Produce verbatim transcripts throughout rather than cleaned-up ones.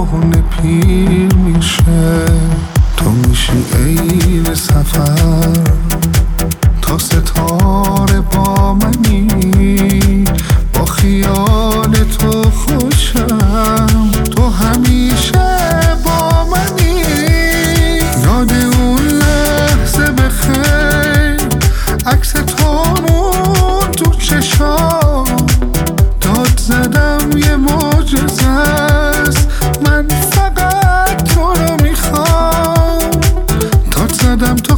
کهنه پیر میشه. تو میشی عین سفر تا ستاره با منی، با خیال تو خوشم، تو همیشه با منی. یاد اون لحظه بخیر، عکس تو مون تو چشام، داد زدم یه معجزه است، من فقط تو رو میخوام. داد زدم تو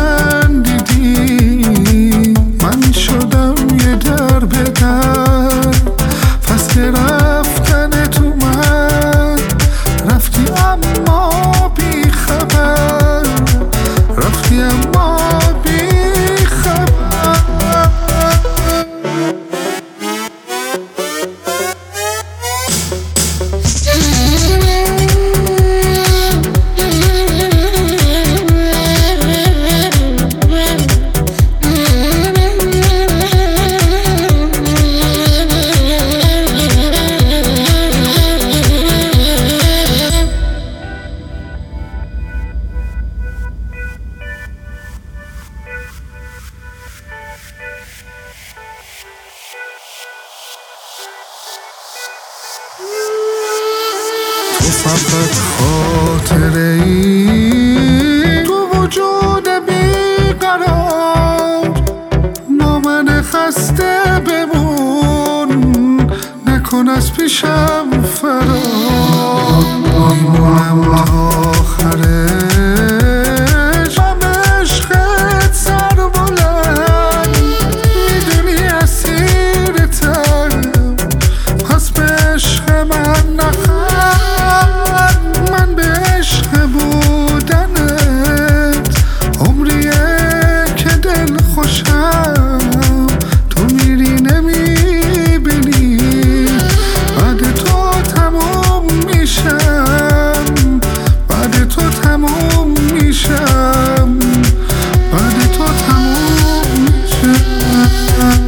خندیدی، من شدم یه در به در. فصل رفتن تو من رفتی اما بی خبر، رفتی اما بی خبر. تو فقط خاطره ای تو وجود بیقرار، نامن خسته بمون، نکن از پیشم فرار. میمونم تا آخرش، هم عشقت سر بلند، میدونی اسیرتم، پس به عشق من نخند. من به عشق بودنت عمریه که دل خوشم، تو میری نمیبینی، بعد تو تموم میشم، بعد تو تموم میشم، بعد تو تموم میشم.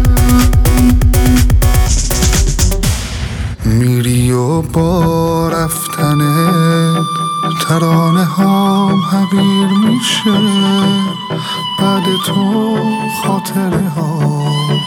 میری و با رفتنت ترانه هام حقیر میشه، بعد تو خاطره ها